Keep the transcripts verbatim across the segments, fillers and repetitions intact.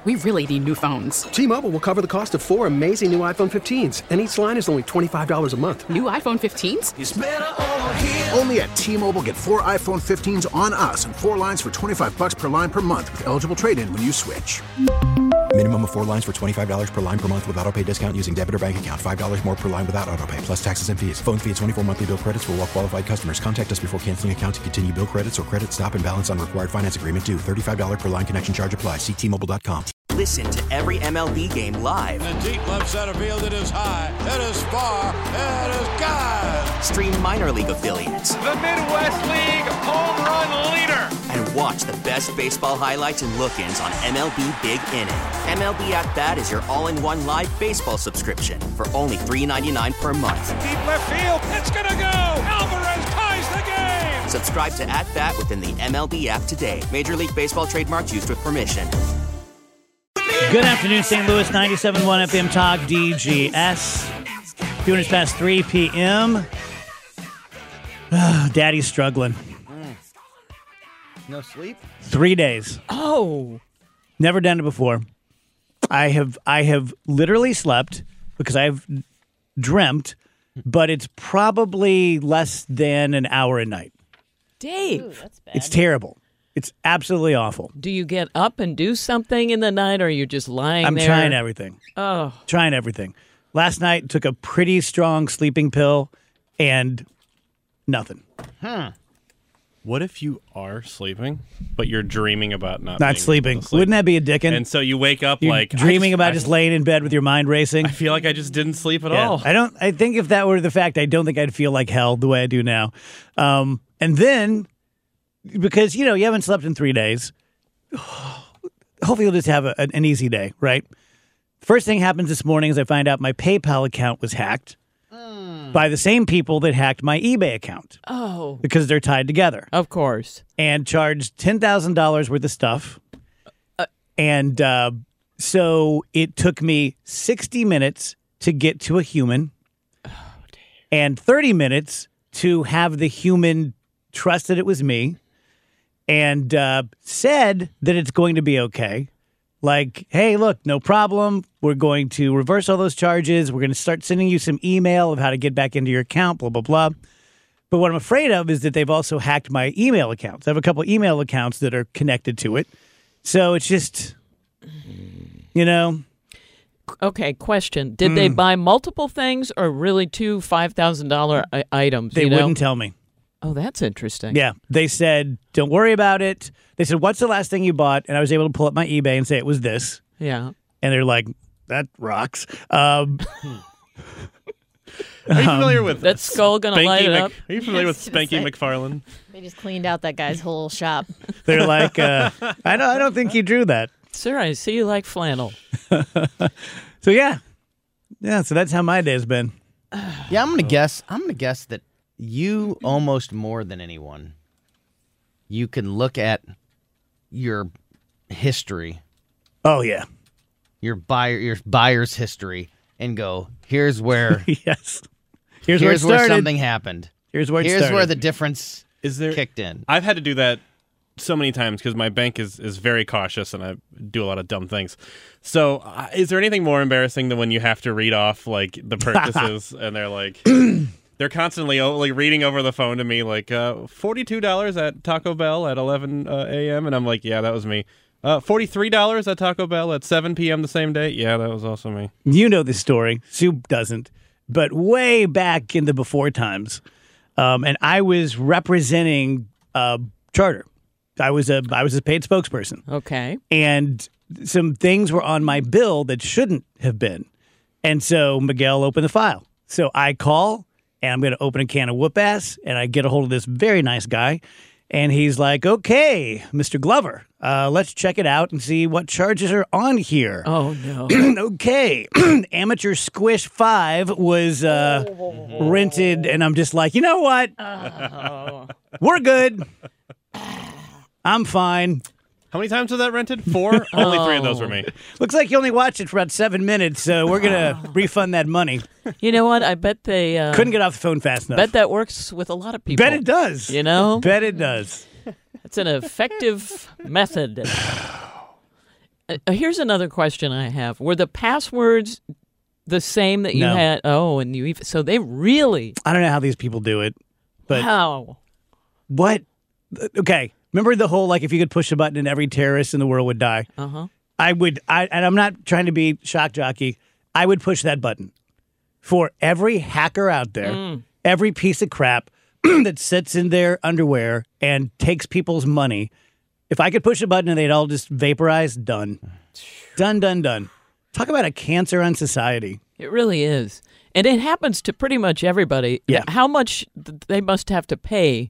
We really need new phones. T-Mobile will cover the cost of four amazing new iPhone fifteens, and each line is only twenty-five dollars a month. New iPhone fifteens? It's better over here. Only at T-Mobile, get four iPhone fifteens on us and four lines for twenty-five dollars per line per month with eligible trade-in when you switch. Minimum of four lines for twenty-five dollars per line per month with autopay discount using debit or bank account. five dollars more per line without autopay, plus taxes and fees. Phone fee at twenty-four monthly bill credits for well-qualified customers. Contact us before canceling account to continue bill credits or credit stop and balance on required finance agreement due. thirty-five dollars per line connection charge applies. See T Mobile dot com. Listen to every M L B game live. In the deep left center field, it is high, it is far, it is gone. Stream minor league affiliates. The Midwest League home run leader. And watch the best baseball highlights and look-ins on M L B Big Inning. M L B At Bat is your all-in-one live baseball subscription for only three dollars and ninety-nine cents per month. Deep left field, it's gonna go. Alvarez ties the game. Subscribe to At Bat within the M L B app today. Major League Baseball trademarks used with permission. Good afternoon, Saint Louis, ninety-seven point one F M Talk D G S. Two minutes past three p.m. Oh, Daddy's struggling. Mm. No sleep? Three days. Oh. Never done it before. I have I have literally slept because I've dreamt, but it's probably less than an hour a night. Dave. Ooh, that's bad. It's terrible. It's absolutely awful. Do you get up and do something in the night, or are you just lying I'm there? trying everything. Oh. Trying everything. Last night, took a pretty strong sleeping pill, and nothing. Hmm. What if you are sleeping, but you're dreaming about not Not being sleeping? able to sleep? Wouldn't that be a dickin'? And so you wake up You're like dreaming I just, about I, just laying in bed with your mind racing. I feel like I just didn't sleep at Yeah. all. I don't. I think if that were the fact, I don't think I'd feel like hell the way I do now. Um, and then, because you know you haven't slept in three days, hopefully you'll just have a, an easy day, right? First thing happens this morning is I find out my PayPal account was hacked mm. by the same people that hacked my eBay account. Oh, because they're tied together, of course, and charged ten thousand dollars worth of stuff. Uh, and uh, so it took me sixty minutes to get to a human, oh, and thirty minutes to have the human trust that it was me, and uh, said that it's going to be okay. Like, hey, look, no problem. We're going to reverse all those charges. We're going to start sending you some email of how to get back into your account, blah, blah, blah. But what I'm afraid of is that they've also hacked my email accounts. I have a couple email accounts that are connected to it. So it's just, you know. Okay, question. Did Mm. they buy multiple things or really two five thousand dollars I- items? They you know? wouldn't tell me. Oh, that's interesting. Yeah. They said, don't worry about it. They said, what's the last thing you bought? And I was able to pull up my eBay and say it was this. Yeah. And they're like, that rocks. Um, Are you familiar with that skull gonna Spanky light it Mc- up? Are you familiar with I was gonna Spanky say. McFarlane? They just cleaned out that guy's whole shop. They're like, uh, I don't, I don't think he drew that. Sir, I see you like flannel. So yeah, yeah. So that's how my day's been. Yeah, I'm gonna guess. I'm gonna guess that you almost more than anyone, you can look at your history. Oh yeah, your buyer, your buyer's history, and go, here's where. yes. Here's, Here's where, it where started. something happened. Here's where it Here's started. where the difference is there kicked in. I've had to do that so many times because my bank is, is very cautious and I do a lot of dumb things. So uh, is there anything more embarrassing than when you have to read off like the purchases and they're like they're constantly like reading over the phone to me like uh, forty-two dollars at Taco Bell at eleven uh, a.m. and I'm like, yeah, that was me. Uh, forty-three dollars at Taco Bell at seven p.m. the same day. Yeah, that was also me. You know this story. Sue doesn't. But way back in the before times, um, and I was representing uh, Charter. I was a I was a paid spokesperson. Okay. And some things were on my bill that shouldn't have been. And so Miguel opened the file. So I call, and I'm going to open a can of whoop ass, and I get a hold of this very nice guy. And he's like, okay, Mister Glover, uh, let's check it out and see what charges are on here. Oh, no. Okay. Amateur Squish five was uh, rented, and I'm just like, you know what? Oh. We're good. I'm fine. How many times was that rented? Four? Only three of those were me. Looks like you only watched it for about seven minutes, so we're going to refund that money. You know what? I bet they... Uh, Couldn't get off the phone fast enough. Bet that works with a lot of people. Bet it does. You know? Bet it does. It's an effective method. Uh, here's another question I have. Were the passwords the same that you No. had? Oh, and you even, so they really. I don't know how these people do it, but How? what? Okay, remember the whole like if you could push a button and every terrorist in the world would die. Uh huh. I would, I and I'm not trying to be shock jockey. I would push that button for every hacker out there, Mm. every piece of crap that sits in their underwear and takes people's money. If I could push a button and they'd all just vaporize, done, done, done, done. Talk about a cancer on society. It really is. And it happens to pretty much everybody. Yeah. How much th- they must have to pay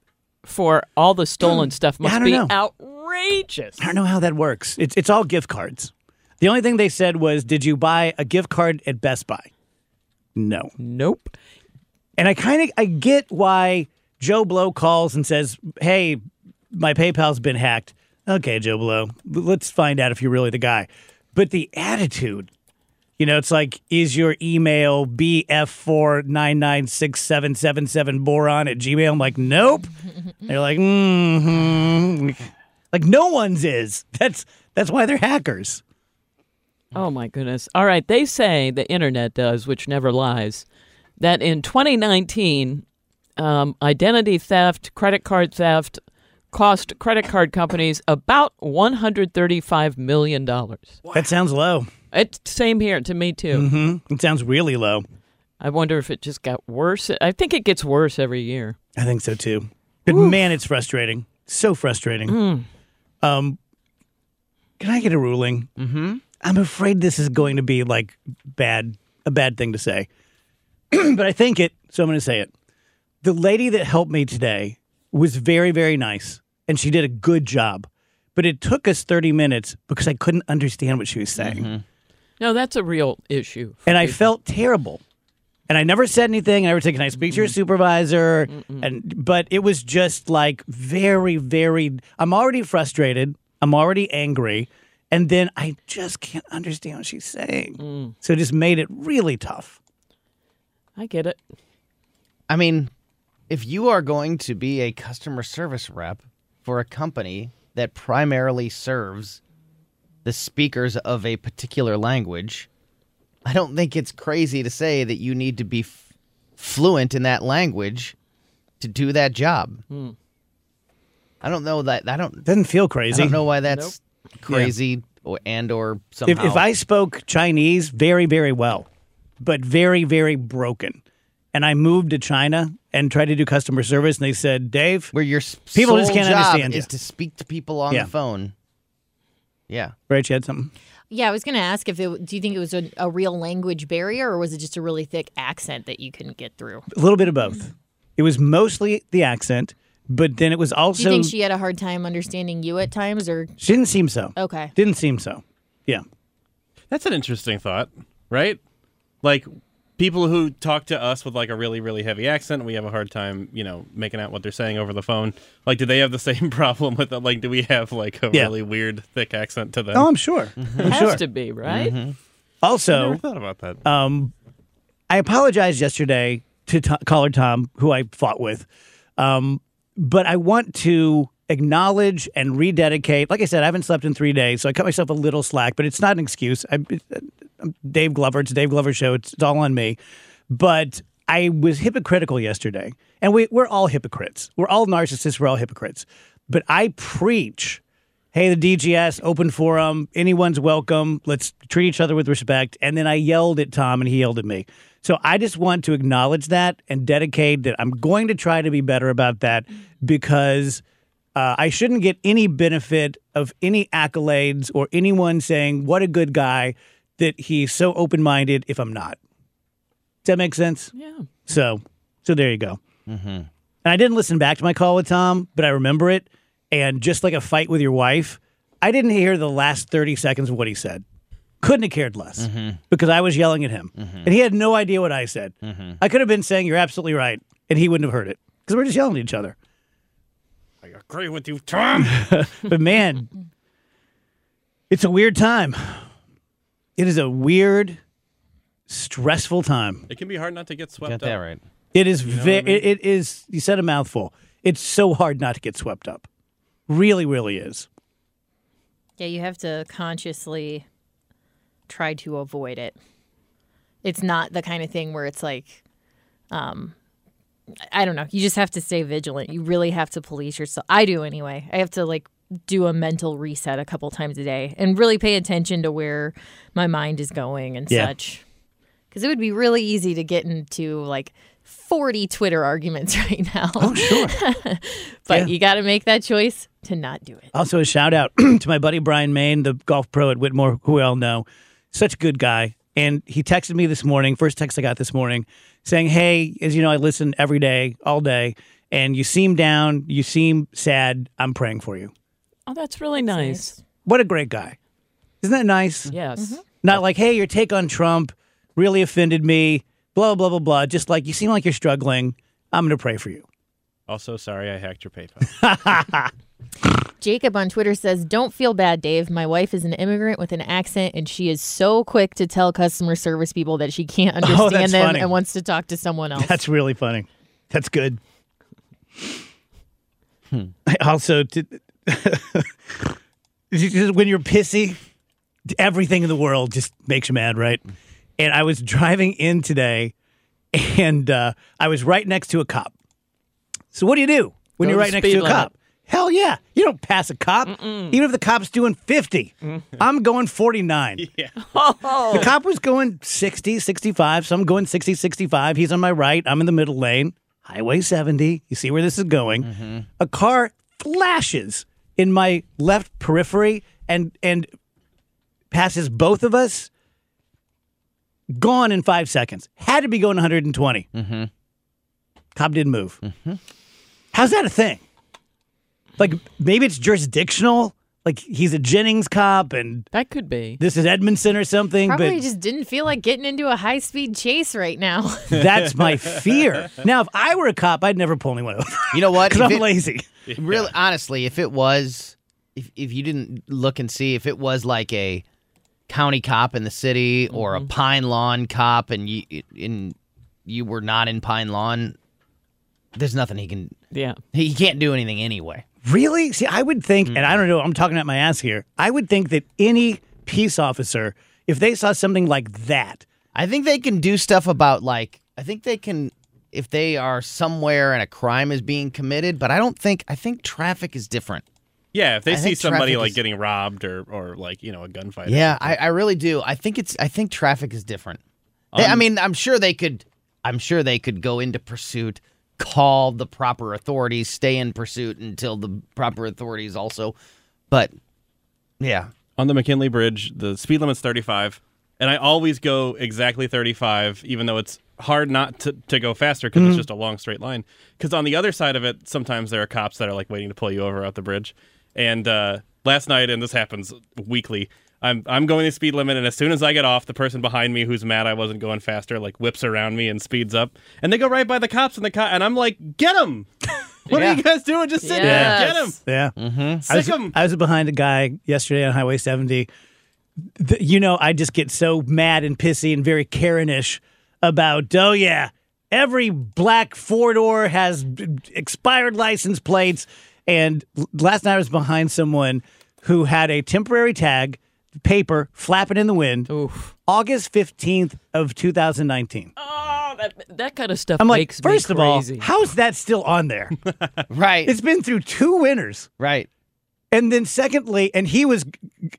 for all the stolen stuff Yeah, I must don't be know. outrageous. I don't know how that works. It's it's all gift cards. The only thing they said was, did you buy a gift card at Best Buy? No. Nope. And I kind of I get why Joe Blow calls and says, "Hey, my PayPal's been hacked." Okay, Joe Blow, let's find out if you're really the guy. But the attitude, you know, it's like, is your email B F four nine nine six seven seven seven boron at Gmail? I'm like, nope. They're like, mm-hmm. Like no one's is. That's that's why they're hackers. Oh, my goodness. All right. They say, the internet does, which never lies, that in twenty nineteen, um, identity theft, credit card theft cost credit card companies about one hundred thirty-five million dollars. That sounds low. It's same here to me, too. Mm-hmm. It sounds really low. I wonder if it just got worse. I think it gets worse every year. I think so, too. But man, it's frustrating. So frustrating. Mm. Um, can I get a ruling? Mm-hmm. I'm afraid this is going to be like bad, a bad thing to say. But I think it, so I'm going to say it. The lady that helped me today was very, very nice, and she did a good job. But it took us thirty minutes because I couldn't understand what she was saying. Mm-hmm. No, that's a real issue. And I felt terrible. And I never said anything. I never said, "Can I speak to your supervisor?" Mm-mm. And but it was just like very, very. I'm already frustrated. I'm already angry, and then I just can't understand what she's saying. Mm. So it just made it really tough. I get it. I mean, if you are going to be a customer service rep for a company that primarily serves the speakers of a particular language, I don't think it's crazy to say that you need to be f- fluent in that language to do that job. Hmm. I don't know that. I don't. Doesn't feel crazy. I don't know why that's Nope. crazy Yeah. or and or somehow. If, if I spoke Chinese very, very well, but very, very broken, and I moved to China and tried to do customer service, and they said, "Dave, where your people just sole can't job understand is you." to speak to people on Yeah. the phone. Yeah. Rach, you had something? Yeah, I was going to ask if it, do you think it was a, a real language barrier or was it just a really thick accent that you couldn't get through? A little bit of both. It was mostly the accent, but then it was also. Do you think she had a hard time understanding you at times, or She didn't seem so. Okay. Didn't seem so. Yeah. That's an interesting thought, right? Like people who talk to us with like a really, really heavy accent, we have a hard time, you know, making out what they're saying over the phone. Like, do they have the same problem with it? Like, do we have like a Yeah. really weird, thick accent to them? Oh, I'm sure. It I'm has sure. to be, right? I Also, never thought about that. um, I apologized yesterday to Tom, caller Tom, who I fought with, um, but I want to acknowledge and rededicate. Like I said, I haven't slept in three days, so I cut myself a little slack, but it's not an excuse. I, I'm Dave Glover. It's a Dave Glover show. It's, it's all on me. But I was hypocritical yesterday, and we, we're all hypocrites. We're all narcissists. We're all hypocrites. But I preach, hey, the D G S, open forum, anyone's welcome. Let's treat each other with respect. And then I yelled at Tom, and he yelled at me. So I just want to acknowledge that and dedicate that I'm going to try to be better about that because uh, I shouldn't get any benefit of any accolades or anyone saying, what a good guy, that he's so open-minded if I'm not. Does that make sense? Yeah. So, so there you go. Mm-hmm. And I didn't listen back to my call with Tom, but I remember it. And just like a fight with your wife, I didn't hear the last thirty seconds of what he said. Couldn't have cared less Mm-hmm. because I was yelling at him. Mhm. And he had no idea what I said. Mhm. I could have been saying, you're absolutely right. And he wouldn't have heard it because we're just yelling at each other. I agree with you, Tom. But man, it's a weird time. It is a weird, stressful time. It can be hard not to get swept Got up. that right. It is You know ve- what I mean? it, it is you said a mouthful. It's so hard not to get swept up. Really, really is. Yeah, you have to consciously try to avoid it. It's not the kind of thing where it's like, um, I don't know. You just have to stay vigilant. You really have to police yourself. I do anyway. I have to like do a mental reset a couple times a day and really pay attention to where my mind is going and Yeah. such. Because it would be really easy to get into like forty Twitter arguments right now. Oh, sure. But Yeah. you got to make that choice to not do it. Also, a shout out to my buddy Brian Main, the golf pro at Whitmore, who we all know. Such a good guy. And he texted me this morning, first text I got this morning, saying, hey, as you know, I listen every day, all day, and you seem down, you seem sad. I'm praying for you. Oh, that's really nice. What a great guy. Isn't that nice? Yes. Mm-hmm. Not like, hey, your take on Trump really offended me, blah, blah, blah, blah. Just like, you seem like you're struggling. I'm going to pray for you. Also, sorry I hacked your PayPal. Jacob on Twitter says, don't feel bad, Dave. My wife is an immigrant with an accent, and she is so quick to tell customer service people that she can't understand Oh, that's them funny. and wants to talk to someone else. That's really funny. That's good. I also, to, when you're pissy, everything in the world just makes you mad, right? And I was driving in today, and uh, I was right next to a cop. So what do you do when Go you're the right next speed to a limit. cop? Hell yeah. You don't pass a cop. Even if the cop's doing fifty. I'm going forty-nine. Yeah. The cop was going sixty, sixty-five, so I'm going sixty, sixty-five. He's on my right. I'm in the middle lane. Highway seventy. You see where this is going. A car flashes in my left periphery and and passes both of us. Gone in five seconds. Had to be going one hundred twenty. Mm-hmm. Cop didn't move. How's that a thing? Like, maybe it's jurisdictional. Like, he's a Jennings cop, and that could be. This is Edmondson or something. Probably but just didn't feel like getting into a high-speed chase right now. that's my fear. Now, if I were a cop, I'd never pull anyone over. You know what? Because If I'm it- lazy. Really, honestly, if it was, if if you didn't look and see, if it was like a county cop in the city or a Pine Lawn cop, and you in you were not in Pine Lawn, there's nothing he can. Yeah, he, he can't do anything anyway. Really? See, I would think, and I don't know, I'm talking out my ass here. I would think that any peace officer, if they saw something like that, I think they can do stuff about like I think they can if they are somewhere and a crime is being committed, but I don't think I think traffic is different. Yeah, if they I see think somebody traffic like is- getting robbed or, or like, you know, a gunfight. or Yeah, something. I, I really do. I think it's I think traffic is different. They- I Um, mean, I'm sure they could I'm sure they could go into pursuit, call the proper authorities, stay in pursuit until the proper authorities also. But yeah. On the McKinley Bridge, the speed limit's thirty-five, and I always go exactly thirty-five, even though it's hard not to, to go faster because Mhm. it's just a long straight line. Because on the other side of it, sometimes there are cops that are like waiting to pull you over out the bridge. And uh, last night, and this happens weekly, I'm I'm going the speed limit, and as soon as I get off, the person behind me who's mad I wasn't going faster like whips around me and speeds up, and they go right by the cops, and the co- and I'm like, get him! What Yeah. are you guys doing? Just sit Yes. there, get him! Yeah. Mm-hmm. I was, Sick 'em. I was behind a guy yesterday on Highway seventy. The- you know, I just get so mad and pissy and very Karen-ish about, oh, yeah, every black four-door has expired license plates. And l- last night I was behind someone who had a temporary tag, paper, flapping in the wind, August fifteenth of two thousand nineteen. Oh, that that kind of stuff I'm like, makes me first of all, crazy. how's that still on there? Right. It's been through two winters. Right. And then secondly, and he was,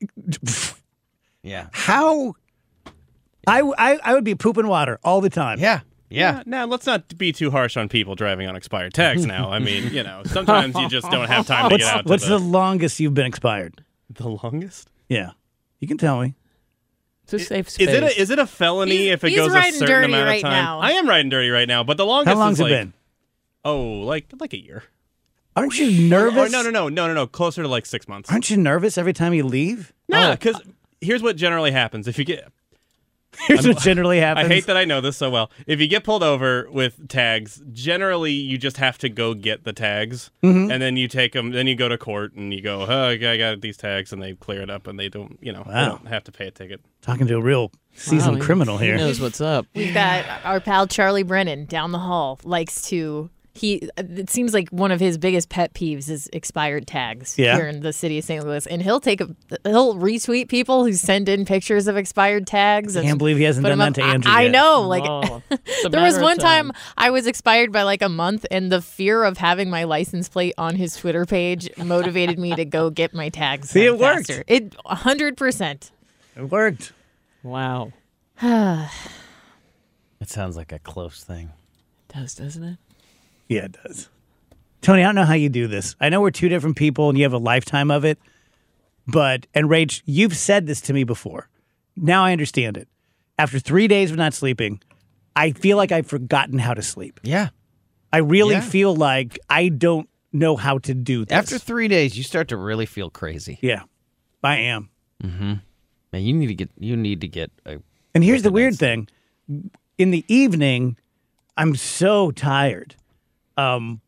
Yeah. how, I, I, I would be pooping water all the time. Yeah. Yeah. Now, let's not be too harsh on people driving on expired tags now. I mean, you know, sometimes you just don't have time to What's, get out to what's the, the longest you've been expired? the longest. Yeah. You can tell me. It's a safe space. Is it a, is it a felony He's- if it he's goes a riding certain dirty amount right of time? now. I am riding dirty right now, but the longest How long's is it like, been? oh, like like a year. Aren't you nervous? Or, no, no, no, no, no, no, closer to like six months. Aren't you nervous every time you leave? No, because here's what generally happens. If you get Here's I'm- what generally happens. I hate that I know this so well. If you get pulled over with tags, generally you just have to go get the tags, Mhm. and then you take them. Then you go to court and you go, "Oh, I got these tags," and they clear it up, and they don't, you know, they Wow. don't have to pay a ticket. Talking to a real seasoned Wow, he- criminal he here. knows what's up. We've got our pal Charlie Brennan down the hall likes to he it seems like one of his biggest pet peeves is expired tags Yeah. here in the city of Saint Louis, and he'll take a he'll retweet people who send in pictures of expired tags. I can't believe he hasn't put done them that up. to Andrew I, I yet. know, like Oh, it's a there was matter of one time. time. I was expired by like a month, and the fear of having my license plate on his Twitter page motivated me to go get my tags. See, it sent worked. faster. It one hundred percent. It worked. Wow. It sounds like a close thing. It does, doesn't it? Yeah, it does. Tony, I don't know how you do this. I know we're two different people and you have a lifetime of it, but, and Rach, you've said this to me before. Now I understand it. After three days of not sleeping, I feel like I've forgotten how to sleep. Yeah. I really Yeah. feel like I don't know how to do this. After three days, you start to really feel crazy. Yeah, I am. Mm-hmm. Man, you need to get. You need to get. A And here's the weird thing. In the evening, I'm so tired. Um,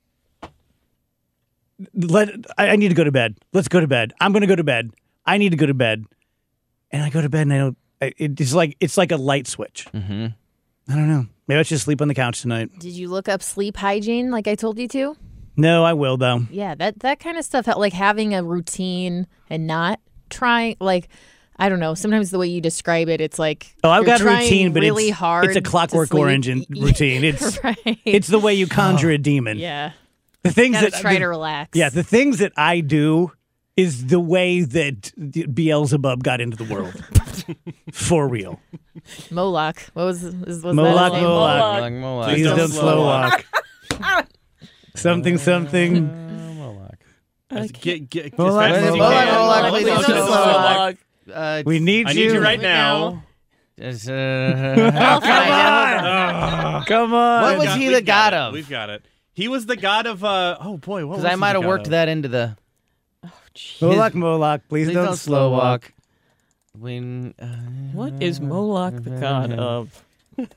let I, I need to go to bed. Let's go to bed. I'm going to go to bed. I need to go to bed. And I go to bed and I don't. I- It's like it's like a light switch. Mm-hmm. I don't know. Maybe I should sleep on the couch tonight. Did you look up sleep hygiene like I told you to? No, I will though. Yeah, that that kind of stuff, like having a routine and not trying, like, I don't know. Sometimes the way you describe it, it's like Oh, I've you're got a trying routine, but really it's hard. it's a to Clockwork sleep. Orange in- routine. It's right. it's the way you conjure a demon. Yeah. The things Gotta that try the- to relax. Yeah, the things that I do is the way that Beelzebub got into the world. For real. Moloch. What was is, was Moloch, that his name? Moloch. Moloch, Moloch. Please don't slow walk. Something, something. Let's get, get, Moloch, as fast as you Moloch, can. Moloch, please Please don't don't slow slow walk. walk. Uh, We need I you. need you right now. Just, uh, I'll find out. Ah. Come on. What was Got- he we've the got god it. of? We've got it. He was the god of. Uh, oh boy, what was Because I he might the have god worked of? that into the. Moloch, Moloch, please, Please don't, slow walk. When, uh, What is Moloch the god of?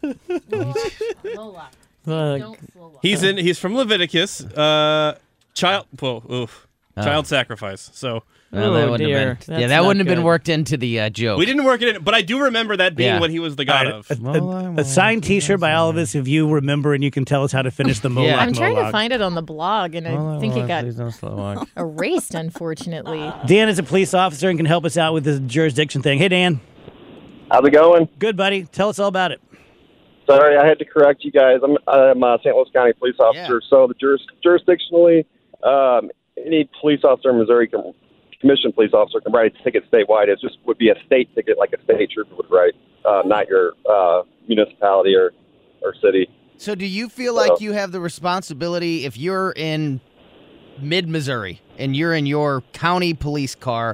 Moloch. Uh, Don't slow walk. He's in. He's from Leviticus. Uh, child. Whoa, oof. Oh. Child sacrifice. So well, that Oh, wouldn't dear. have been. That's Yeah, that not wouldn't have been good. worked into the uh, joke. we didn't work it in, but I do remember that being Yeah. what he was the All god right, of. a, a, a signed T-shirt by all of us if you remember and you can tell us how to finish the Moloch, Yeah. I'm trying to Moloch. find it on the blog, and I think it got Please don't slow walk. erased, unfortunately. Dan is a police officer and can help us out with this jurisdiction thing. Hey, Dan. How's it going? Good, buddy. Tell us all about it. Sorry, I had to correct you guys. I'm, I'm a Saint Louis County police officer. Yeah. So the juris, jurisdictionally, um, any police officer in Missouri, can, commissioned police officer, can write a ticket statewide. It just would be a state ticket, like a state trooper would write, uh, not your uh, municipality or, or city. So, do you feel like you have the responsibility if you're in mid-Missouri and you're in your county police car?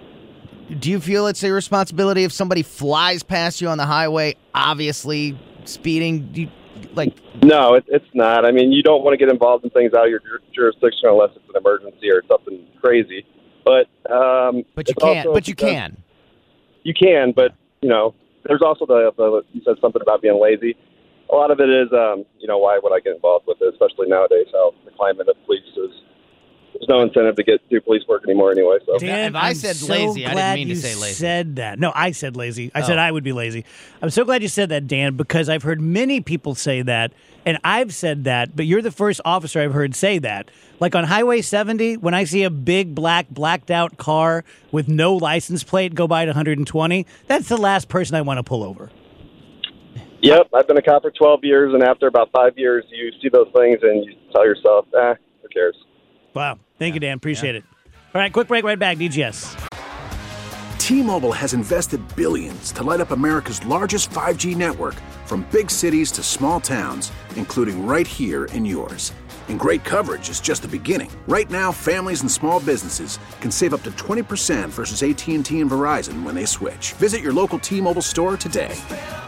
Do you feel it's a responsibility if somebody flies past you on the highway, obviously speeding? Do you, like, No, it, it's not. I mean, you don't want to get involved in things out of your jur- jurisdiction unless it's an emergency or something crazy. But um, but you it's can't. also But you because- can. You can, but you know, there's also the, the you said something about being lazy. A lot of it is, um, you know, why would I get involved with it, especially nowadays how the climate of police is. There's no incentive to get do police work anymore anyway. So Dan, if I I'm said so lazy, I didn't glad mean to you say lazy. Said that. No, I said lazy. I Oh. said I would be lazy. I'm so glad you said that, Dan, because I've heard many people say that, and I've said that, but you're the first officer I've heard say that. Like on Highway seventy, when I see a big black blacked out car with no license plate go by at one hundred twenty, that's the last person I want to pull over. Yep, I've been a cop for twelve years, and after about five years, you see those things and you tell yourself, ah, who cares? Wow. Thank you, Dan. Appreciate it. All right, quick break, right back. D G S. T-Mobile has invested billions to light up America's largest five G network, from big cities to small towns, including right here in yours. And great coverage is just the beginning. Right now, families and small businesses can save up to twenty percent versus A T and T and Verizon when they switch. Visit your local T-Mobile store today.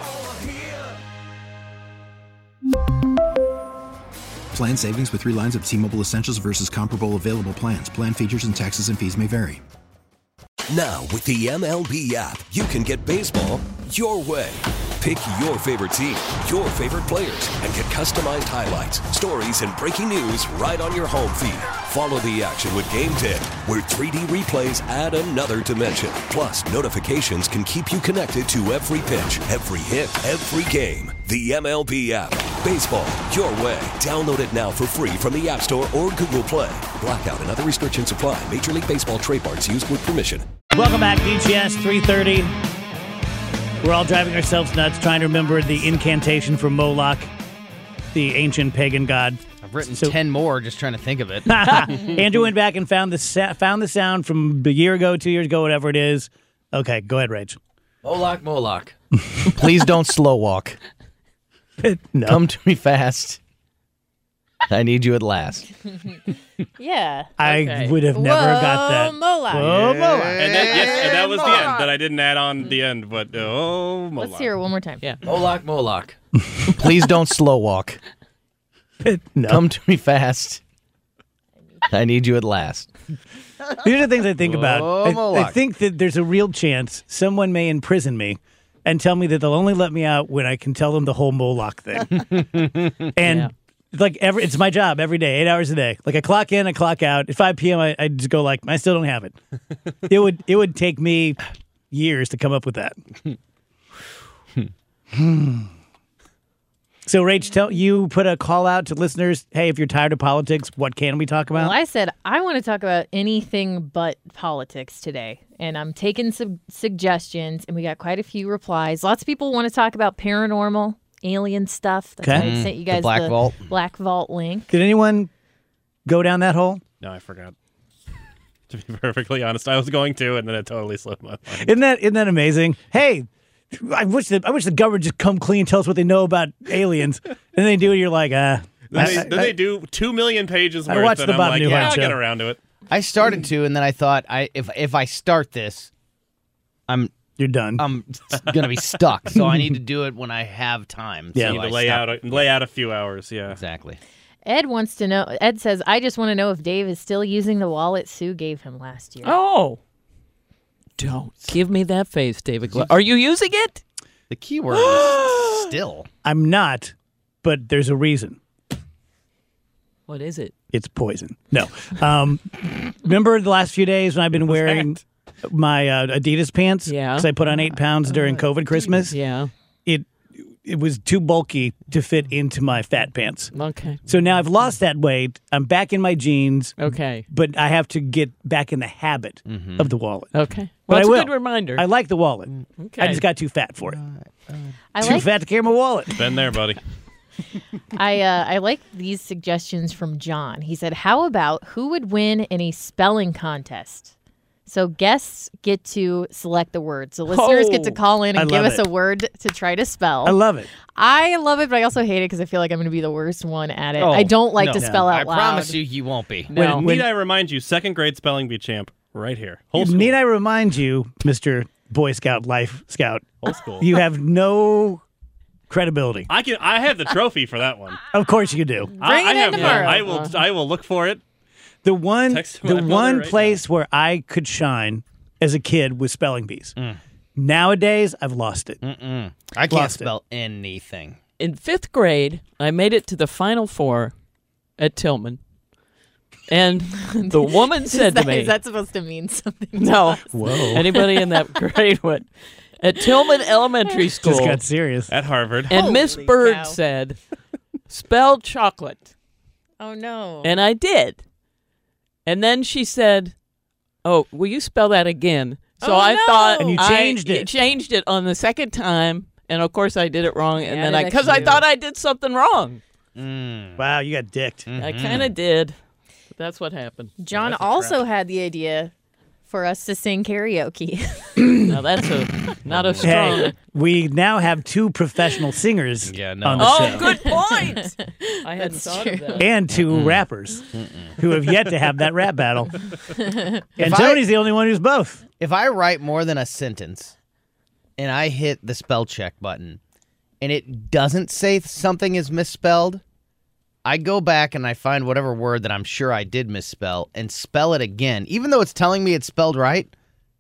Plan savings with three lines of T-Mobile Essentials versus comparable available plans. Plan features and taxes and fees may vary. Now, with the M L B app, you can get baseball your way. Pick your favorite team, your favorite players, and get customized highlights, stories, and breaking news right on your home feed. Follow the action with Game ten, where three D replays add another dimension. Plus, notifications can keep you connected to every pitch, every hit, every game. The M L B app. Baseball, your way. Download it now for free from the App Store or Google Play. Blackout and other restrictions apply. Major League Baseball trademarks used with permission. Welcome back, D G S three thirty. We're all driving ourselves nuts trying to remember the incantation from Moloch, the ancient pagan god. I've written So- ten more just trying to think of it. Andrew went back and found the sa- found the sound from a year ago, two years ago, whatever it is. Okay, go ahead, Rach. Moloch, Moloch. Please don't slow walk. No. Come to me fast. I need you at last. Yeah. I Okay. would have never Whoa, got that. Moloch. Whoa, Moloch. And that, yes, and that was the end. That I didn't add on the end, but oh, Moloch. Let's hear it one more time. Yeah. Moloch, Moloch. Please don't slow walk. No. Come to me fast. I need you at last. These are the things I think about. Whoa, I, I Moloch. think that there's a real chance someone may imprison me and tell me that they'll only let me out when I can tell them the whole Moloch thing. And Yeah. it's like every, it's my job every day, eight hours a day. Like I clock in, I clock out. At five p.m., I, I just go like, I still don't have it. It would it would take me years to come up with that. So, Rach, tell you put a call out to listeners. Hey, if you're tired of politics, what can we talk about? Well, I said I want to talk about anything but politics today. And I'm taking some suggestions, and we got quite a few replies. Lots of people want to talk about paranormal, alien stuff. That's Okay. why I Mm, sent you the guys Black Vault. Black Vault link. Did anyone go down that hole? No, I forgot. To be perfectly honest, I was going to, and then it totally slipped my mind. Isn't that isn't that amazing? Hey, I wish that I wish the government just come clean and tell us what they know about aliens, and then they do it. You're like, ah. Then, I- they, I- then they do two million pages I worth, watched and the I'm Bob like, Newhart yeah, I'll show. get around to it. I started to, and then I thought, I if if I start this, I'm You're done. I'm gonna be stuck. So I need to do it when I have time. Yeah. so You need I to lay stop- out, a, lay out a few hours, yeah. Exactly. Ed wants to know. Ed says, I just want to know if Dave is still using the wallet Sue gave him last year. Oh. Don't give me that face, David. Gla- Are you using it? The key word is still. I'm not, but there's a reason. What is it? It's poison. No. Um, remember the last few days when I've been wearing my uh, Adidas pants? Yeah. Because I put on eight pounds during COVID Christmas. Yeah. It it was too bulky to fit into my fat pants. Okay. So now I've lost that weight. I'm back in my jeans. Okay. But I have to get back in the habit Mm-hmm. of the wallet. Okay. But Well, I it's will. a good reminder. I like the wallet. Okay. I just got too fat for it. I too like fat to carry my wallet. Been there, buddy. I uh, I like these suggestions from John. He said, "How about who would win in a spelling contest?" So guests get to select the word. So listeners get to Oh, call in I and give love us it. a word to try to spell. I love it. I love it, but I also hate it because I feel like I'm going to be the worst one at it. Oh, I don't like no. to spell out I loud. promise you, you won't be. No. When- Need I remind you, second grade spelling bee champ, right here. Whole school. Need I remind you, Mister Boy Scout, Life Scout, Whole school. you have no credibility. I can. I have the trophy for that one. Of course you do. I, Bring I it in have. tomorrow. I will. I will look for it. The one, Text my the mother one right place where I could shine as a kid was spelling bees. Nowadays, I've lost it. Mm-mm. I can't Lost it. spell anything. In fifth grade, I made it to the Final Four at Tillman. And the woman Is said that, to me, is that supposed to mean something? to no, us? Whoa. anybody in that grade would. At Tillman Elementary School, Just got serious. At Harvard. and Miss Holy Bird cow. said, spell chocolate. Oh, no. And I did. And then she said, oh, will you spell that again? So Oh, I no. thought And you I changed it. changed it on the second time, and of course I did it wrong. And Yeah, then did I, that because I too. thought I did something wrong. Mm. Wow, you got dicked. I kind of did. But that's what happened. John That's a also had the idea for us to sing karaoke. Now that's a not a strong. Hey, we now have two professional singers Yeah, no. on the Oh, show. good point. I hadn't That's thought true. of that. And two rappers who have yet to have that rap battle. If And I- Tony's the only one who's both. If I write more than a sentence and I hit the spell check button and it doesn't say something is misspelled, I go back and I find whatever word that I'm sure I did misspell and spell it again. Even though it's telling me it's spelled right,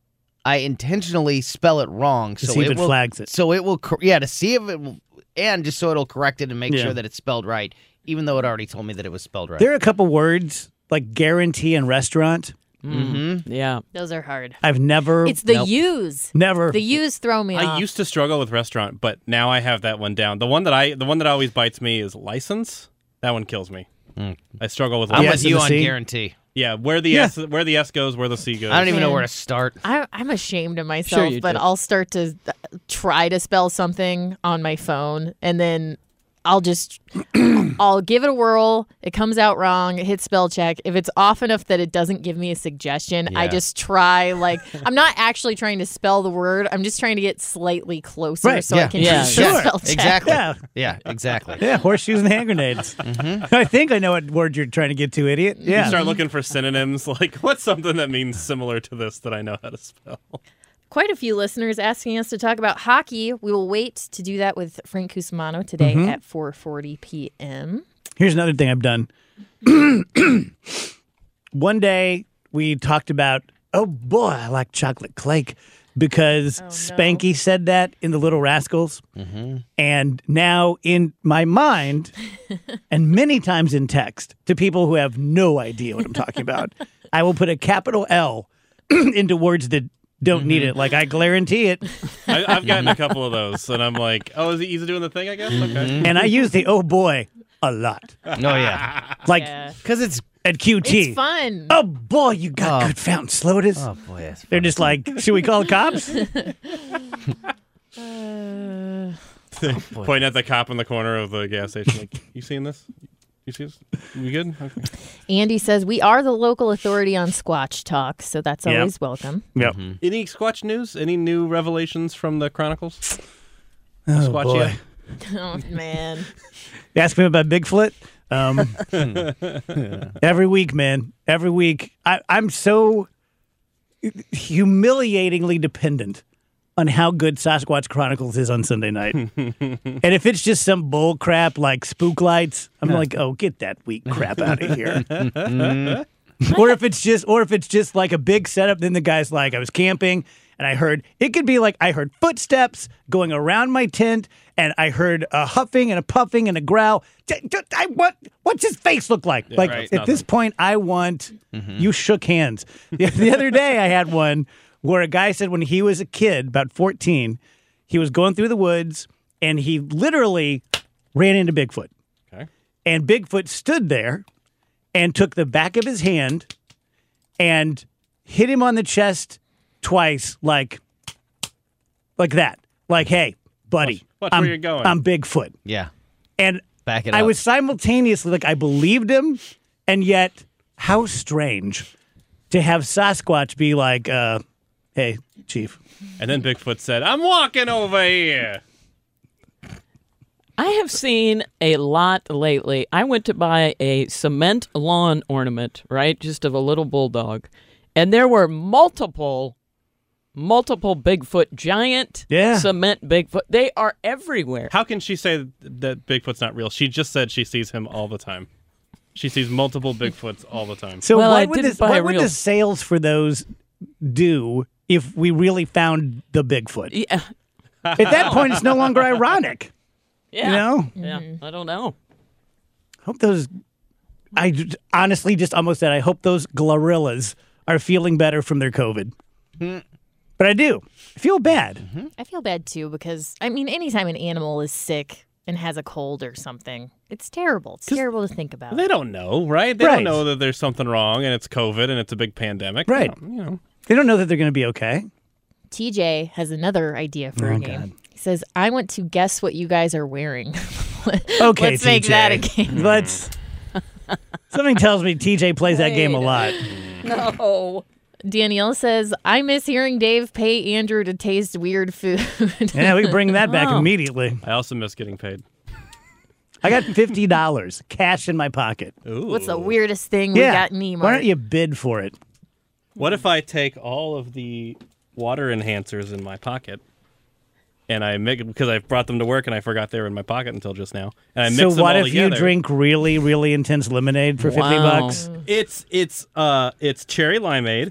I intentionally spell it wrong. To so see if it, it will, flags it. So it will, cor- yeah, to see if it will, and just so it'll correct it and make Yeah. sure that it's spelled right, even though it already told me that it was spelled right. There are a couple words like guarantee and restaurant. Mm-hmm. Yeah. Those are hard. I've never. It's the nope. U's. Never. The U's throw me I off. used to struggle with restaurant, but now I have that one down. The one that I the one that always bites me is license. That one kills me. Mm. I struggle with I'm license. with you on guarantee. Yeah, where the Yeah. S where the S goes, where the C goes. I don't even know where to start. I, I'm ashamed of Sure myself, you but do. I'll start to th- try to spell something on my phone, and then I'll just I'll give it a whirl. It comes out wrong. Hit spell check. If it's off enough that it doesn't give me a suggestion, I Yeah. just try. Like I'm not actually trying to spell the word. I'm just trying to get slightly closer Right, so yeah. I can Yeah, use sure. the spell check. Exactly. Yeah. Yeah, exactly. Yeah, horseshoes and hand grenades. Mm-hmm. I think I know what word you're trying to get to, idiot. You Yeah. start looking for synonyms. Like, what's something that means similar to this that I know how to spell? Quite a few listeners asking us to talk about hockey. We will wait to do that with Frank Cusimano today Mhm. at four forty p.m. Here's another thing I've done. One day we talked about, oh boy, I like chocolate Clake because Spanky said that in The Little Rascals. Mm-hmm. And now in my mind, and many times in text to people who have no idea what I'm talking about, I will put a capital L into words that don't need it. Like, I guarantee it. I, I've gotten a couple of those, and I'm like, oh, is he, he's doing the thing, I guess? Okay. And I use the oh boy a lot. Oh, yeah. Like, Yeah. Because it's... at Q T. It's fun. Oh boy, you got Oh. good fountain slotas. Oh, boy, that's They're just like, should we call the cops? Uh, Pointing at the cop in the corner of the gas station, like, you seen this? You see this? You good? Okay. Andy says we are the local authority on Squatch Talk, so that's Yep. always welcome. Yep. Any Squatch news? Any new revelations from the Chronicles? Oh, Squatch boy. yet? Oh man. You ask me about Bigfoot? Um, every week, man. Every week. I, I'm so humiliatingly dependent on how good Sasquatch Chronicles is on Sunday night. And if it's just some bull crap like Spook Lights, I'm like, oh, get that weak crap out of here. Or if it's just or if it's just like a big setup, then the guy's like, I was camping and I heard it could be like I heard footsteps going around my tent and I heard a huffing and a puffing and a growl. J- j- I want what's his face look like? Yeah, like right, at this nothing. point, I want you shook hands. The, the other day, I had one where a guy said when he was a kid, about fourteen, he was going through the woods and he literally ran into Bigfoot. Okay. And Bigfoot stood there and took the back of his hand and hit him on the chest twice, like, like that. Like, hey, buddy, Watch- watch I'm, where you're going. I'm Bigfoot. Yeah. And Back it I up. was simultaneously like, I believed him, and yet, how strange to have Sasquatch be like, uh, hey, Chief. And then Bigfoot said, I'm walking over here. I have seen a lot lately. I went to buy a cement lawn ornament, right, just of a little bulldog, and there were multiple, multiple Bigfoot, giant Yeah. cement Bigfoot. They are everywhere. How can she say that Bigfoot's not real? She just said she sees him all the time. She sees multiple Bigfoots all the time. So Well, I what would, didn't this, buy what a would real- the sales for those do if we really found the Bigfoot? Yeah, At that point, it's no longer ironic. yeah, You know? yeah. I don't know. Hope those. I j- honestly just almost said I hope those gorillas are feeling better from their COVID. But I do. I feel bad. I feel bad too because I mean, anytime an animal is sick and has a cold or something, it's terrible. It's terrible to think about. They don't know, right? They Right. don't know that there's something wrong and it's COVID and it's a big pandemic. They Right. don't, You know. They don't know that they're going to be okay. T J has another idea for Oh, a game. God. He says, "I want to guess what you guys are wearing." Okay, Let's make T J. that a game. Let's. Something tells me T J plays that game a lot. No. Danielle says, "I miss hearing Dave pay Andrew to taste weird food." Yeah, we can bring that back Oh. immediately. I also miss getting paid. I got fifty dollars cash in my pocket. Ooh. What's the weirdest thing we Yeah. got in Emart? Why don't you bid for it? What if I take all of the water enhancers in my pocket and I make because I brought them to work and I forgot they were in my pocket until just now, and I mix So them what all if together. you drink really, really intense lemonade for fifty Wow. bucks? It's it's uh it's cherry limeade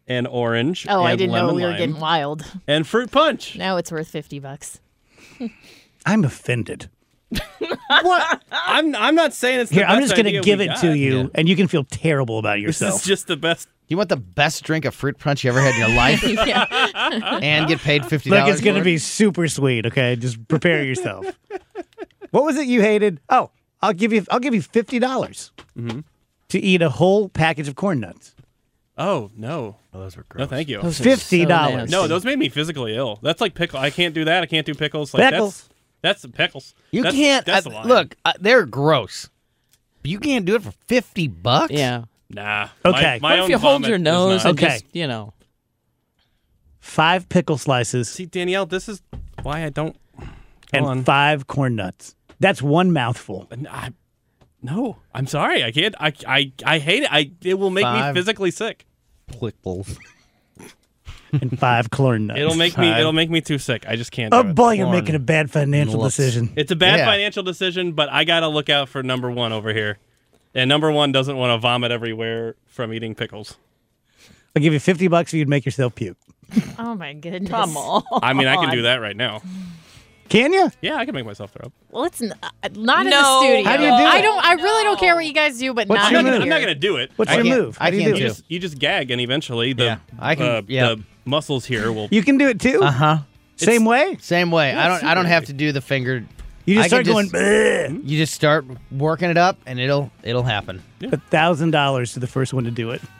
and orange. Oh, and I didn't know lemon we were lime, getting wild. And fruit punch. Now it's worth fifty bucks. I'm offended. What? I'm I'm not saying it's the Here, best I'm just idea to give we it got. to you, Yeah. and you can feel terrible about This yourself. is just the best. You want the best drink of fruit punch you ever had in your life? And get paid fifty dollars Look, it's going to for be it? super sweet. Okay, just prepare yourself. What was it you hated? Oh, I'll give you. I'll give you fifty dollars Mm-hmm. to eat a whole package of corn nuts. Oh no. Oh, those were No, thank you. Those are Fifty so dollars. nasty. No, those made me physically ill. That's like pickle. I can't do that. I can't do pickles. Like Pickles. That's that's pickles. You That's- can't. That's uh, the line. look, uh, they're gross. But you can't do it for fifty bucks? Yeah. Nah. Okay. My, my What if own you hold vomit your is nose not- and Okay. just, you know. Five pickle slices See, Danielle, this is why I don't. Go and on. five corn nuts. That's one mouthful. I, no, I'm sorry. I can't. I, I, I hate it. I. It will make Five. me physically sick. Pickles. And five corn nuts. It'll make me. Five. It'll make me too sick. I just can't. Oh do it. boy, you're Corn making a bad financial nuts. decision. It's a bad Yeah. financial decision, but I gotta look out for number one over here. And number one doesn't want to vomit everywhere from eating pickles. I'll give you fifty bucks if you'd make yourself puke. Oh my goodness. Come on. I mean, I can do that right now. Can you? Yeah, I can make myself throw up. Well, it's n- uh, not in the No. studio. How do you do I it? don't. I really don't care what you guys do, but What's not your I'm not, in move? I'm not here. gonna do it. What's I your can't- move? I How do you can't do You it? too. just you just gag, and eventually the Yeah, I can- uh, yeah. the muscles here will. You can do it too. Uh huh. Same way. Same way. Yeah, I don't. I don't super have easy. to do the finger. You just I start can going. just- "Bleh." You just start working it up, and it'll it'll happen. A thousand dollars to the first one to do it.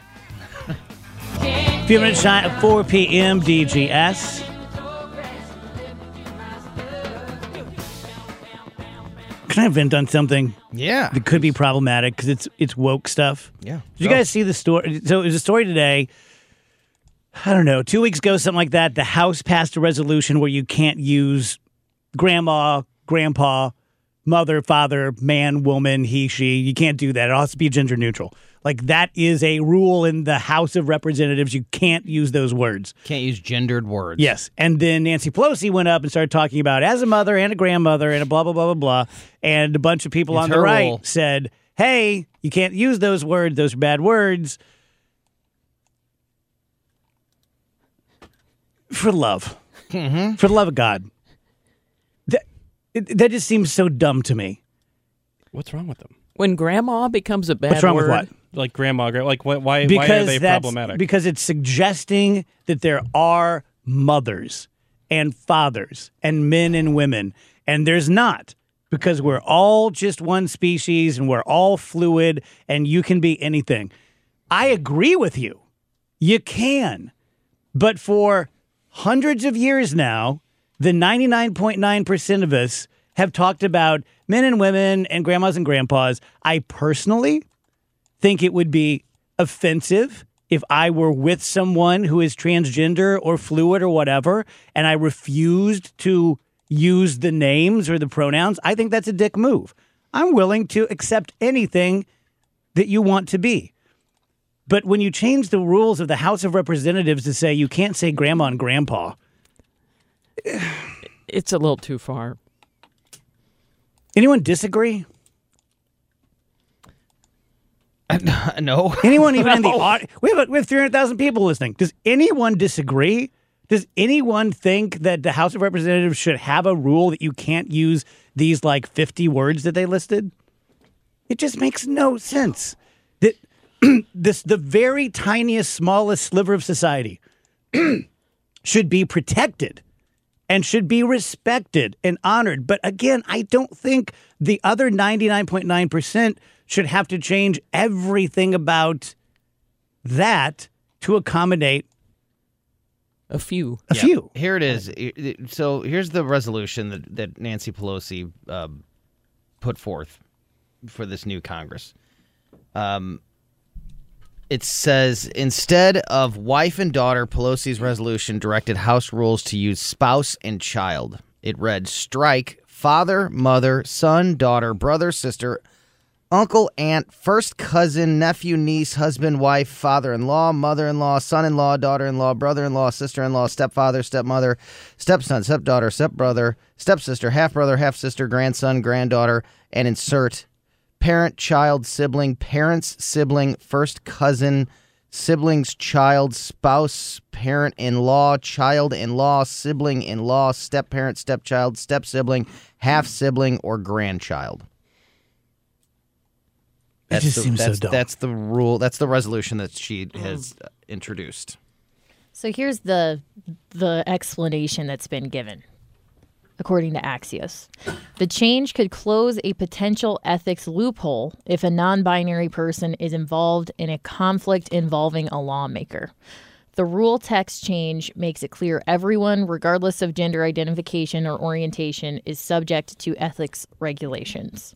A few minutes shy of four p.m. D G S. Can I vent on something Yeah. that could be problematic because it's it's woke stuff? Yeah. Did you guys see the story? So it was a story today. I don't know, two weeks ago, something like that. The House passed a resolution where you can't use grandma, grandpa, mother, father, man, woman, he, she. You can't do that. It has to be gender neutral. Like that is a rule in the House of Representatives. You can't use those words. Can't use gendered words. Yes. And then Nancy Pelosi went up and started talking about as a mother and a grandmother and a blah, blah, blah, blah, blah. And a bunch of people It's on the her right rule. said, hey, you can't use those words. Those are bad words. For love. Mm-hmm. For the love of God. That, it, that just seems so dumb to me. What's wrong with them? When grandma becomes a bad What's wrong word, with what? Like grandma, gra- like what? Why? Because why are they that's- problematic? Because it's suggesting that there are mothers and fathers and men and women, and there's not. Because we're all just one species and we're all fluid and you can be anything. I agree with you. You can. But for hundreds of years now, the ninety-nine point nine percent of us have talked about men and women and grandmas and grandpas. I personally think it would be offensive if I were with someone who is transgender or fluid or whatever, and I refused to use the names or the pronouns. I think that's a dick move. I'm willing to accept anything that you want to be. But when you change the rules of the House of Representatives to say you can't say grandma and grandpa, it's a little too far. anyone disagree? No. Anyone even in the No. audience? We have, we have three hundred thousand people listening. Does anyone disagree? Does anyone think that the House of Representatives should have a rule that you can't use these like fifty words that they listed? It just makes no sense. That this the very tiniest, smallest sliver of society should be protected and should be respected and honored. But again, I don't think the other ninety-nine point nine percent should have to change everything about that to accommodate a few. A Yeah. few. Here it is. It- it- So here's the resolution that, that Nancy Pelosi uh, put forth for this new Congress. Um, it says, instead of wife and daughter, Pelosi's resolution directed House rules to use spouse and child. It read, strike father, mother, son, daughter, brother, sister, uncle, aunt, first cousin, nephew, niece, husband, wife, father-in-law, mother-in-law, son-in-law, daughter-in-law, brother-in-law, sister-in-law, stepfather, stepmother, stepson, stepdaughter, stepbrother, stepsister, half-brother, half-sister, grandson, granddaughter, and insert parent, child, sibling, parents, sibling, first cousin, siblings, child, spouse, parent-in-law, child-in-law, sibling-in-law, step-parent, stepchild, step-sibling, half-sibling, or grandchild. That's it just the, seems that's, so dumb. That's the rule. That's the resolution that she has uh, introduced. So here's the the explanation that's been given, according to Axios. The change could close a potential ethics loophole if a non-binary person is involved in a conflict involving a lawmaker. The rule text change makes it clear everyone, regardless of gender identification or orientation, is subject to ethics regulations.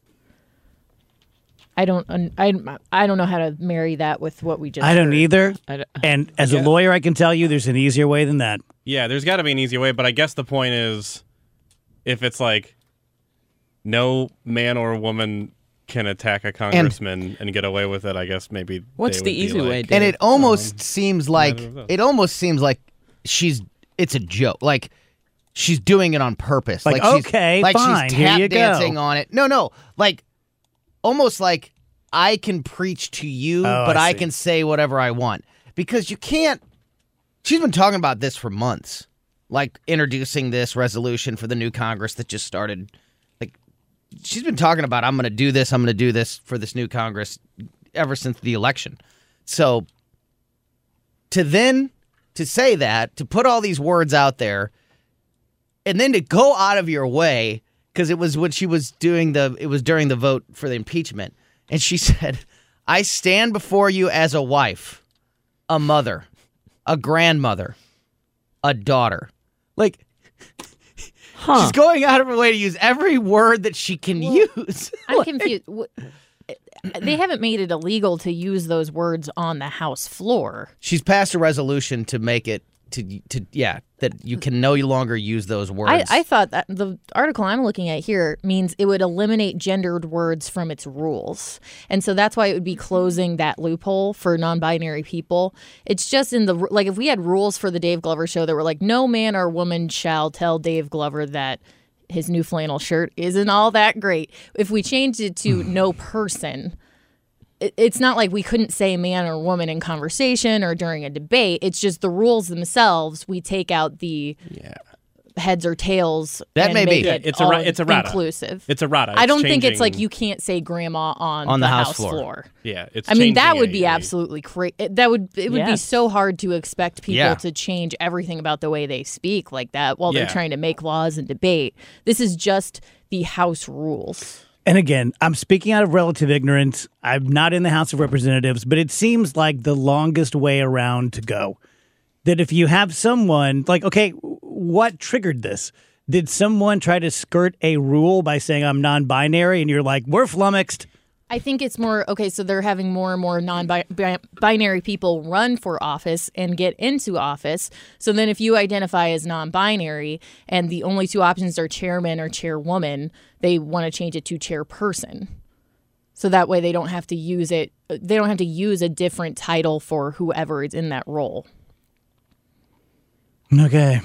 I don't I, I don't know how to marry that with what we just I don't heard. either. I don't- And as Yeah. a lawyer, I can tell you there's an easier way than that. Yeah, there's got to be an easier way, but I guess the point is, if it's like no man or woman can attack a congressman and, and get away with it, I guess maybe. What's they the would be easy like, way, And Dave? it almost Um, seems like neither of those. it almost seems like she's it's a joke. Like she's doing it on purpose. Like, she's, okay, like fine, she's here tap you go. dancing on it. No, no, like almost like I can preach to you, Oh, but I I, see. can say whatever I want because you can't. She's been talking about this for months, like introducing this resolution for the new Congress that just started. Like she's been talking about, I'm going to do this, I'm going to do this for this new Congress ever since the election. So to then to say that, to put all these words out there, and then to go out of your way, because it was when she was doing the, it was during the vote for the impeachment, and she said, I stand before you as a wife, a mother, a grandmother, a daughter. Like, Huh. she's going out of her way to use every word that she can use. I'm confused. Wh- They haven't made it illegal to use those words on the House floor. She's passed a resolution to make it to to yeah that you can no longer use those words. I, I thought that the article I'm looking at here means it would eliminate gendered words from its rules. And so that's why it would be closing that loophole for non-binary people. It's just in the, like, if we had rules for the Dave Glover show that were like, no man or woman shall tell Dave Glover that his new flannel shirt isn't all that great. If we changed it to no person, it, it's not like we couldn't say man or woman in conversation or during a debate. It's just the rules themselves. We take out the yeah. heads or tails. That and may make be. it Yeah, it's a all ra- it's a rata. inclusive. It's a rata. I It's don't think it's like changing- you can't say grandma on, On the House House floor. floor. Yeah, it's. I mean, that changing would a- be a- absolutely crazy. That would it would be Yes. so hard to expect people Yeah. to change everything about the way they speak like that while Yeah. they're trying to make laws and debate. This is just the House rules. And again, I'm speaking out of relative ignorance. I'm not in the House of Representatives, but it seems like the longest way around to go. That if you have someone like, okay, what triggered this? Did someone try to skirt a rule by saying I'm non-binary and you're like, we're flummoxed? I think it's more, okay, so they're having more and more non-binary people run for office and get into office. So then if you identify as non-binary and the only two options are chairman or chairwoman, they want to change it to chairperson. So that way they don't have to use it, they don't have to use a different title for whoever is in that role. Okay.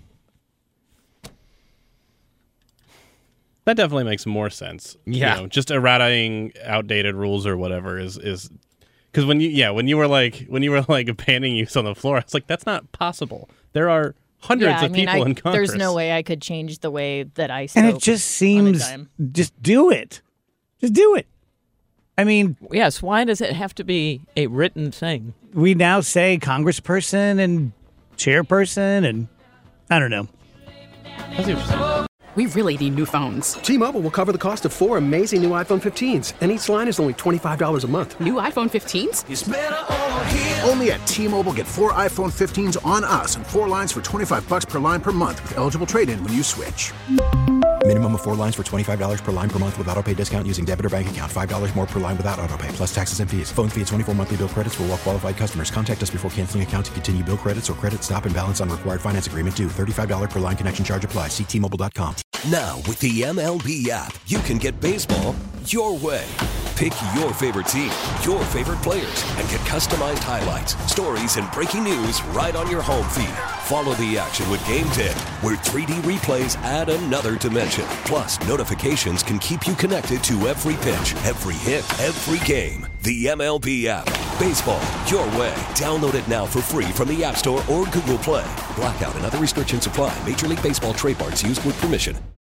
That definitely makes more sense. Yeah. You know, just errating outdated rules or whatever is is because when you yeah when you were like when you were like banning use on the floor, I was like, that's not possible. There are hundreds yeah, I of mean, people I, in Congress. there's no way I could change the way that I spoke. And it just seems, on a dime. just do it. Just do it. I mean, Yes, why does it have to be a written thing? we now say congressperson and chairperson and I don't know. We really need new phones. T-Mobile will cover the cost of four amazing new iPhone fifteens, and each line is only twenty-five dollars a month. New iPhone fifteens? Only at T-Mobile, get four iPhone fifteens on us and four lines for twenty-five bucks per line per month with eligible trade-in when you switch. Minimum of four lines for twenty-five dollars per line per month with autopay discount using debit or bank account. five dollars more per line without autopay, plus taxes and fees. Phone fee at twenty-four monthly bill credits for well-qualified customers. Contact us before canceling account to continue bill credits or credit stop and balance on required finance agreement due. thirty-five dollars per line connection charge applies. See T Mobile dot com. Now, with the M L B app, you can get baseball your way. Pick your favorite team, your favorite players, and get customized highlights, stories, and breaking news right on your home feed. Follow the action with Game Tip, where three D replays add another dimension. Plus, notifications can keep you connected to every pitch, every hit, every game. The M L B app. Baseball, your way. Download it now for free from the App Store or Google Play. Blackout and other restrictions apply. Major League Baseball trademarks used with permission.